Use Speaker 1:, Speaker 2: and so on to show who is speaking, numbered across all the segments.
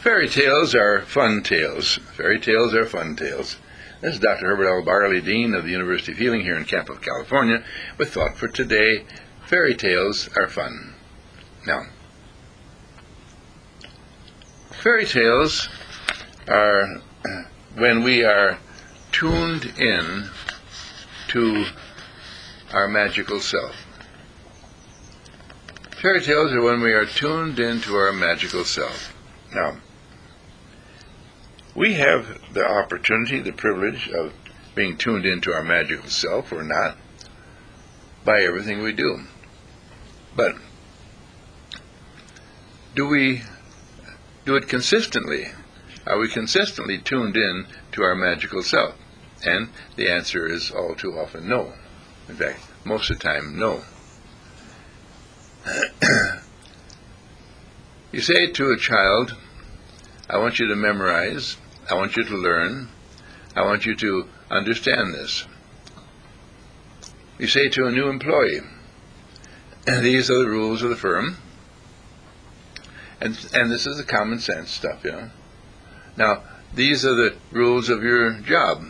Speaker 1: Fairy tales are fun tales. Fairy tales are fun tales. This is Dr. Herbert L. Barley, Dean of the University of Healing here in Capitol, California, with thought for today: fairy tales are fun. Now, fairy tales are when we are tuned in to our magical self. Fairy tales are when we are tuned into our magical self. Now, we have the opportunity, the privilege of being tuned into our magical self or not by everything we do. But do we do it consistently? Are we consistently tuned in to our magical self? And the answer is all too often no. In fact, most of the time, no. You say to a child, I want you to memorize, I want you to learn, I want you to understand this. You say to a new employee, these are the rules of the firm, and this is the common sense stuff, Now, these are the rules of your job.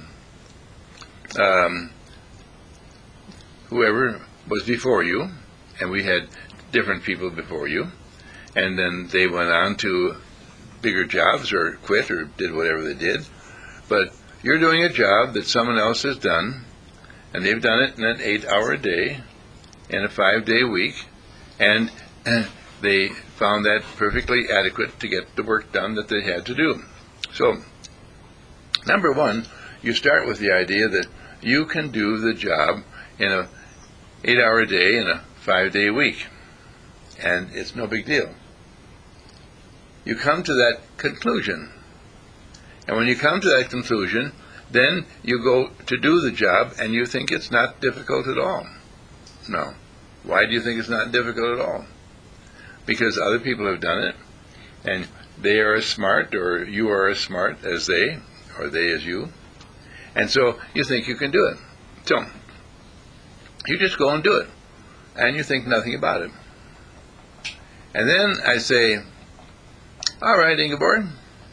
Speaker 1: Whoever was before you, and we had different people before you, and then they went on to bigger jobs or quit or did whatever they did. But you're doing a job that someone else has done, and they've done it in an 8-hour day, in a 5-day week, and they found that perfectly adequate to get the work done that they had to do. So, number one, you start with the idea that you can do the job in a 8-hour day in a 5-day week, and it's no big deal. You come to that conclusion, and when you come to that conclusion, then you go to do the job, and you think it's not difficult at all. No. Why do you think it's not difficult at all? Because other people have done it, and they are as smart, or you are as smart as they, or they as you, and so you think you can do it. So, you just go and do it, and you think nothing about it. And then I say, all right, Ingeborg,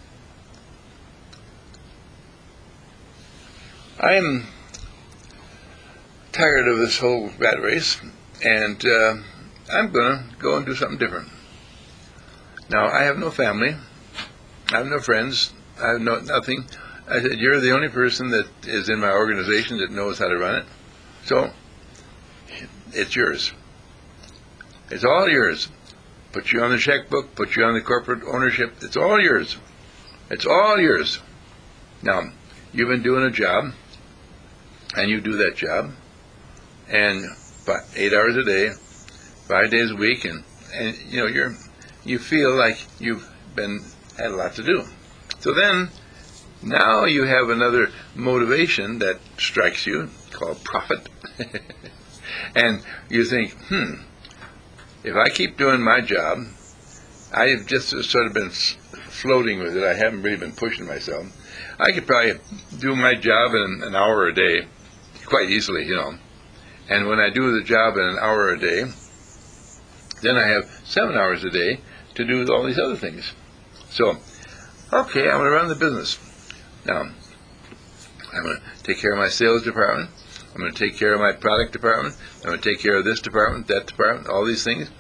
Speaker 1: I'm tired of this whole rat race, and I'm going to go and do something different. Now, I have no family, I have no friends, I have nothing. I said, you're the only person that is in my organization that knows how to run it, so it's yours. It's all yours. Put you on the checkbook, put you on the corporate ownership, it's all yours. It's all yours. Now, you've been doing a job, and you do that job, and 8 hours a day, 5 days a week, and you feel like you've had a lot to do. So then, now you have another motivation that strikes you, called profit, and you think, if I keep doing my job, I have just sort of been floating with it, I haven't really been pushing myself, I could probably do my job in an hour a day, quite easily, and when I do the job in an hour a day, then I have 7 hours a day to do all these other things. So, okay, I'm going to run the business. Now, I'm going to take care of my sales department, I'm going to take care of my product department, I'm going to take care of this department, that department, all these things,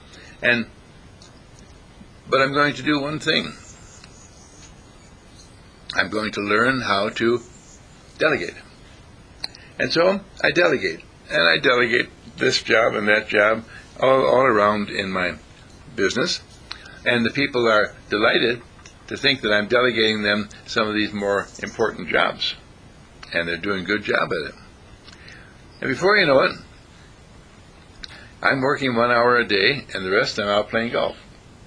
Speaker 1: but I'm going to do one thing. I'm going to learn how to delegate. And so I delegate, and I delegate this job and that job all around in my business, and the people are delighted to think that I'm delegating them some of these more important jobs, and they're doing a good job at it. And before you know it, I'm working 1 hour a day, and the rest I'm out playing golf.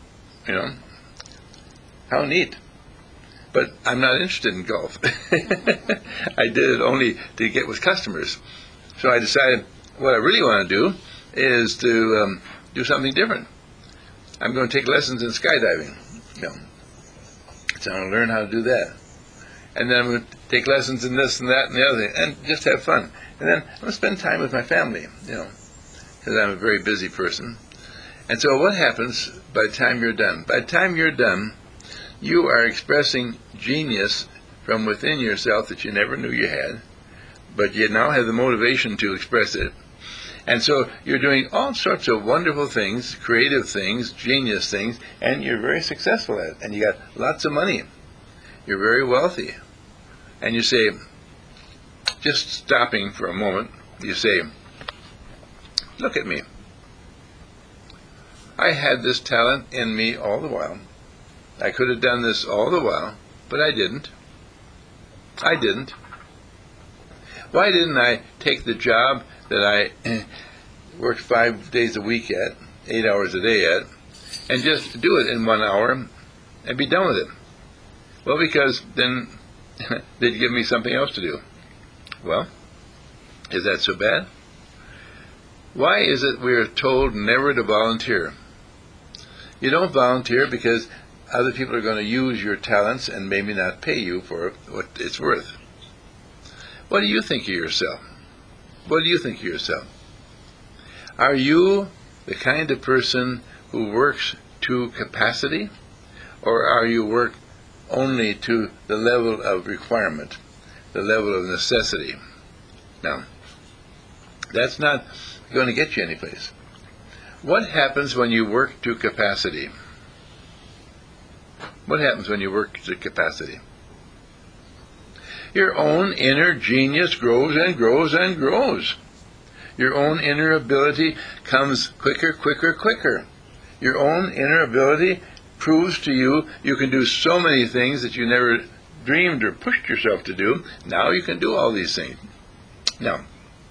Speaker 1: How neat. But I'm not interested in golf. I did it only to get with customers. So I decided what I really want to do is to do something different. I'm going to take lessons in skydiving. So I'm going to learn how to do that. And then I'm going to take lessons in this and that and the other thing, and just have fun. And then I'm going to spend time with my family, because I'm a very busy person. And so what happens by the time you're done? By the time you're done, you are expressing genius from within yourself that you never knew you had, but you now have the motivation to express it. And so you're doing all sorts of wonderful things, creative things, genius things, and you're very successful at it. And you got lots of money. You're very wealthy. And you say, just stopping for a moment, you say, look at me. I had this talent in me all the while. I could have done this all the while, but I didn't. I didn't. Why didn't I take the job that I worked 5 days a week at, 8 hours a day at, and just do it in 1 hour and be done with it? Well, because then they'd give me something else to do. Well, is that so bad? Why is it we are told never to volunteer? You don't volunteer because other people are going to use your talents and maybe not pay you for what it's worth. What do you think of yourself? What do you think of yourself? Are you the kind of person who works to capacity, or are you work only to the level of requirement, the level of necessity? Now, that's not going to get you anyplace. What happens when you work to capacity? What happens when you work to capacity? Your own inner genius grows and grows and grows. Your own inner ability comes quicker, quicker, quicker. Your own inner ability proves to you you can do so many things that you never dreamed or pushed yourself to do. Now you can do all these things. Now,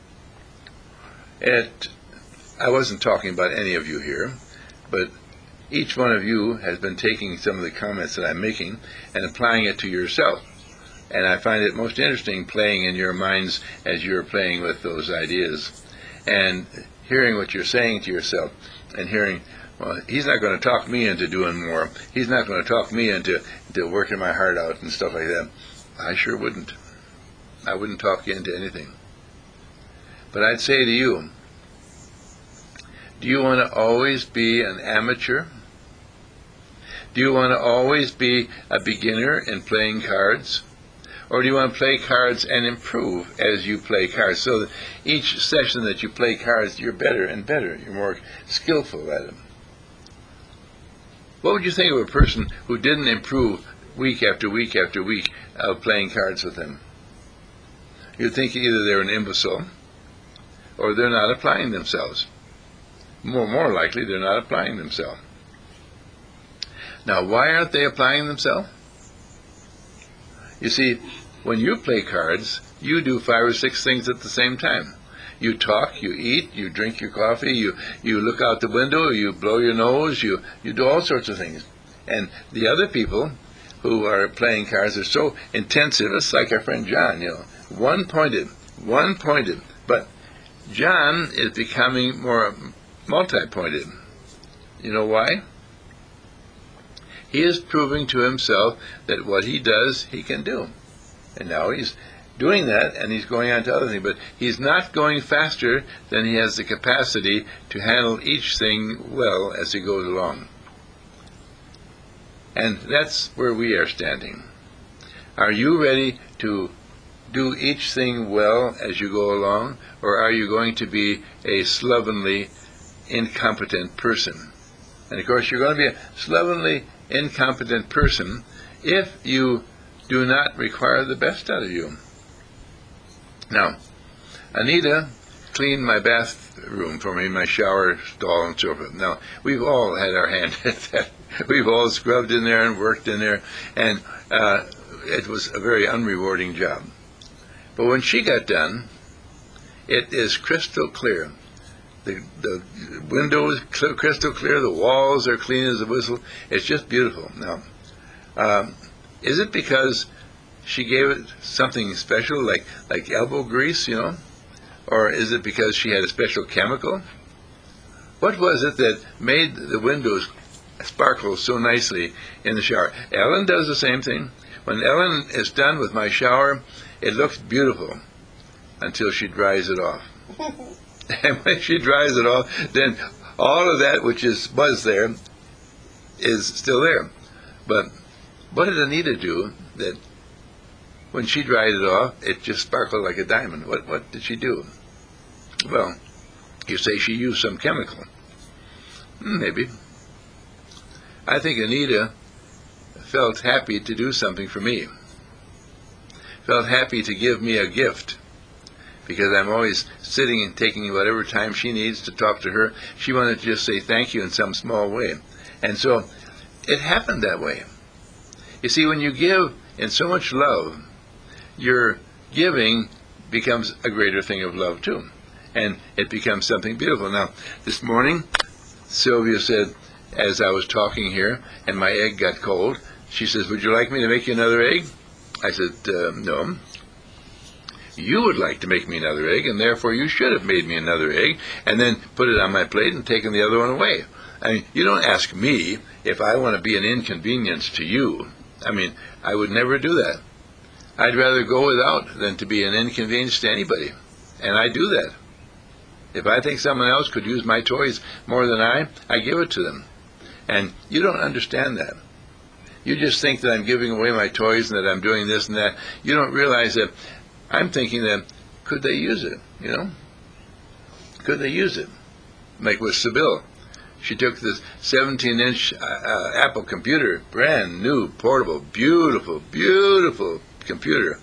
Speaker 1: I wasn't talking about any of you here, but each one of you has been taking some of the comments that I'm making and applying it to yourself. And I find it most interesting playing in your minds as you're playing with those ideas and hearing what you're saying to yourself and hearing, well, he's not going to talk me into doing more. He's not going to talk me into working my heart out and stuff like that. I sure wouldn't. I wouldn't talk you into anything. But I'd say to you, do you want to always be an amateur? Do you want to always be a beginner in playing cards? Or do you want to play cards and improve as you play cards, so that each session that you play cards, you're better and better, you're more skillful at them? What would you think of a person who didn't improve week after week after week of playing cards with him? You'd think either they're an imbecile or they're not applying themselves. More likely, they're not applying themselves. Now, why aren't they applying themselves? You see, when you play cards, you do 5 or 6 things at the same time. You talk, you eat, you drink your coffee, you look out the window, you blow your nose, you do all sorts of things. And the other people who are playing cards are so intensive. It's like our friend John, one-pointed. But John is becoming more multi-pointed. You know why? He is proving to himself that what he does, he can do. And now he's doing that, and he's going on to other things. But he's not going faster than he has the capacity to handle each thing well as he goes along. And that's where we are standing. Are you ready to do each thing well as you go along, or are you going to be a slovenly, incompetent person? And of course, you're going to be a slovenly, incompetent person if you do not require the best out of you. Now, Anita cleaned my bathroom for me, my shower stall and so forth. Now, we've all had our hand at that. We've all scrubbed in there and worked in there, and it was a very unrewarding job. But when she got done, it is crystal clear. The window is crystal clear. The walls are clean as a whistle. It's just beautiful. Now, is it because she gave it something special, like elbow grease, or is it because she had a special chemical? What was it that made the windows sparkle so nicely in the shower? Ellen does the same thing. When Ellen is done with my shower, it looks beautiful until she dries it off. And when she dries it off, then all of that which was there is still there. But What did Anita do that when she dried it off, it just sparkled like a diamond? What did she do? Well, you say she used some chemical. Maybe. I think Anita felt happy to do something for me. Felt happy to give me a gift. Because I'm always sitting and taking whatever time she needs to talk to her. She wanted to just say thank you in some small way. And so it happened that way. You see, when you give in so much love, your giving becomes a greater thing of love too. And it becomes something beautiful. Now, this morning, Sylvia said, as I was talking here, and my egg got cold, she says, would you like me to make you another egg? I said, no. You would like to make me another egg, and therefore you should have made me another egg, and then put it on my plate and taken the other one away. I mean, you don't ask me if I want to be an inconvenience to you. I mean, I would never do that. I'd rather go without than to be an inconvenience to anybody, and I do that. If I think someone else could use my toys more than I give it to them. And you don't understand that. You just think that I'm giving away my toys and that I'm doing this and that. You don't realize that I'm thinking that, could they use it, you know? Could they use it? Like with Sybil. She took this 17-inch Apple computer, brand new, portable, beautiful, beautiful computer.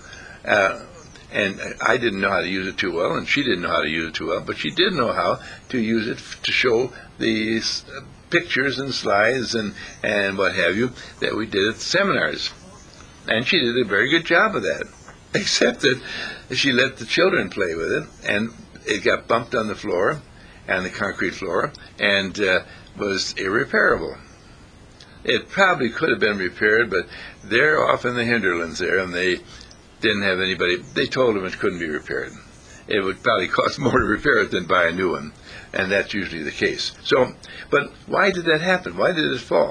Speaker 1: And I didn't know how to use it too well, and she didn't know how to use it too well, but she did know how to use it to show these pictures and slides and what have you that we did at the seminars. And she did a very good job of that. Except that she let the children play with it, and it got bumped on the floor, and the concrete floor, and was irreparable. It probably could have been repaired, but they're off in the hinterlands there, and they didn't have anybody. They told them it couldn't be repaired. It would probably cost more to repair it than buy a new one, and that's usually the case. So, but why did that happen? Why did it fall?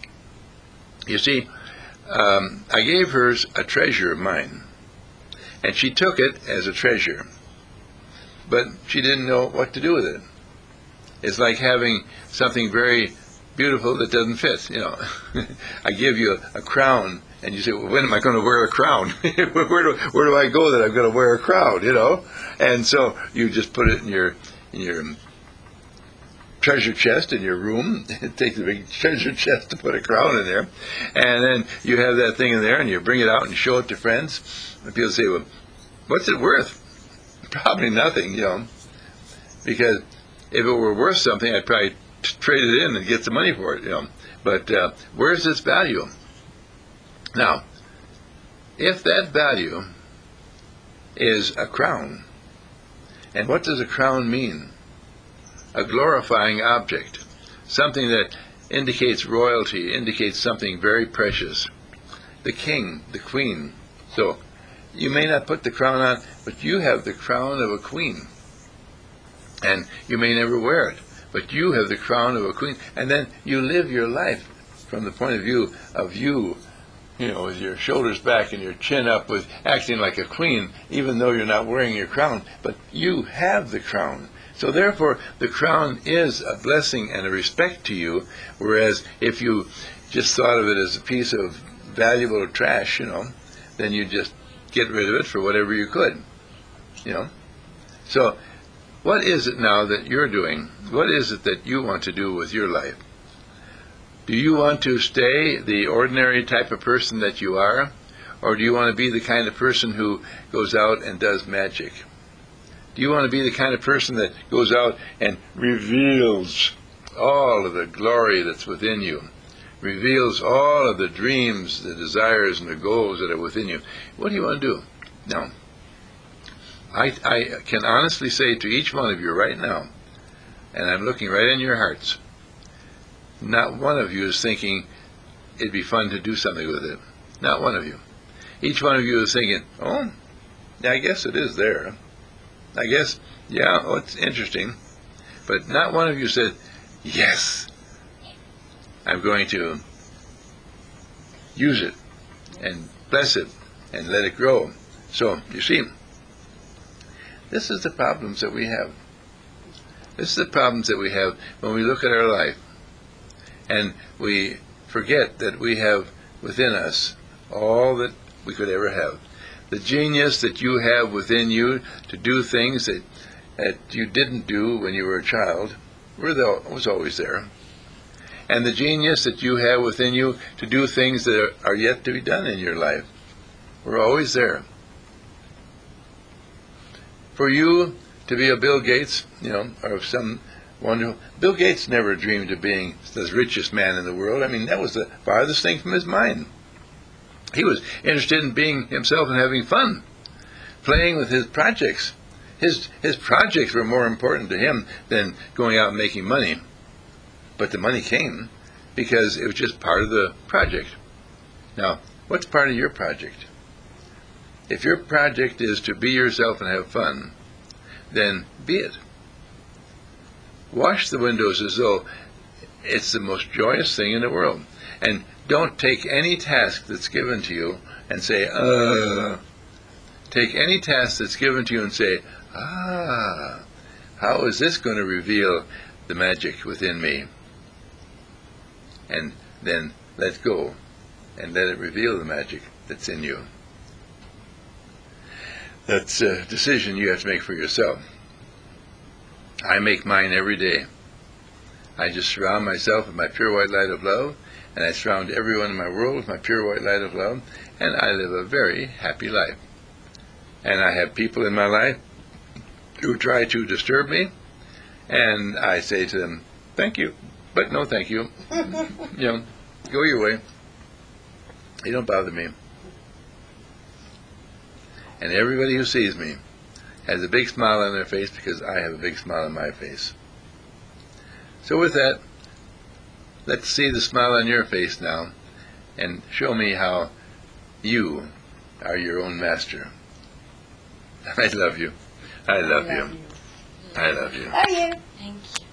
Speaker 1: You see, I gave her a treasure of mine. And she took it as a treasure, but she didn't know what to do with it. It's like having something very beautiful that doesn't fit, you know. I give you a crown, and you say, well, when am I going to wear a crown? where do I go that I'm going to wear a crown, you know? And so you just put it in your treasure chest in your room. It takes a big treasure chest to put a crown in there. And then you have that thing in there, and you bring it out and show it to friends. And people say, well, what's it worth? Probably nothing, you know. Because if it were worth something, I'd probably trade it in and get some money for it, you know. But where's its value? Now, if that value is a crown, and what does a crown mean? A glorifying object, something that indicates royalty, indicates something very precious. The king, the queen. So, you may not put the crown on, but you have the crown of a queen. And you may never wear it, but you have the crown of a queen. And then you live your life from the point of view of you know, with your shoulders back and your chin up, with acting like a queen, even though you're not wearing your crown. But you have the crown. So therefore, the crown is a blessing and a respect to you, whereas if you just thought of it as a piece of valuable trash, you know, then you just get rid of it for whatever you could, you know. So what is it now that you're doing? What is it that you want to do with your life? Do you want to stay the ordinary type of person that you are? Or do you want to be the kind of person who goes out and does magic? Do you want to be the kind of person that goes out and reveals all of the glory that's within you? Reveals all of the dreams, the desires, and the goals that are within you. What do you want to do? Now, I can honestly say to each one of you right now, and I'm looking right in your hearts, not one of you is thinking it'd be fun to do something with it. Not one of you. Each one of you is thinking, oh, yeah, I guess it is there. I guess, yeah, oh, it's interesting. But not one of you said, yes, I'm going to use it and bless it and let it grow. So, you see, this is the problems that we have. This is the problems that we have when we look at our life and we forget that we have within us all that we could ever have. The genius that you have within you to do things that you didn't do when you were a child was always there. And the genius that you have within you to do things that are yet to be done in your life were always there. For you to be a Bill Gates, or some wonderful... Bill Gates never dreamed of being the richest man in the world. I mean, that was the farthest thing from his mind. He was interested in being himself and having fun, playing with his projects. His projects were more important to him than going out and making money. But the money came because it was just part of the project. Now, what's part of your project? If your project is to be yourself and have fun, then be it. Wash the windows as though it's the most joyous thing in the world. And don't take any task that's given to you and say, Take any task that's given to you and say, how is this going to reveal the magic within me? And then let go and let it reveal the magic that's in you. That's a decision you have to make for yourself. I make mine every day. I just surround myself with my pure white light of love, and I surround everyone in my world with my pure white light of love, and I live a very happy life. And I have people in my life who try to disturb me, and I say to them, thank you, but no thank you. Go your way. You don't bother me. And everybody who sees me has a big smile on their face because I have a big smile on my face. So with that, let's see the smile on your face now and show me how you are your own master. I love you. I love you. I love you.
Speaker 2: Love you. Thank you.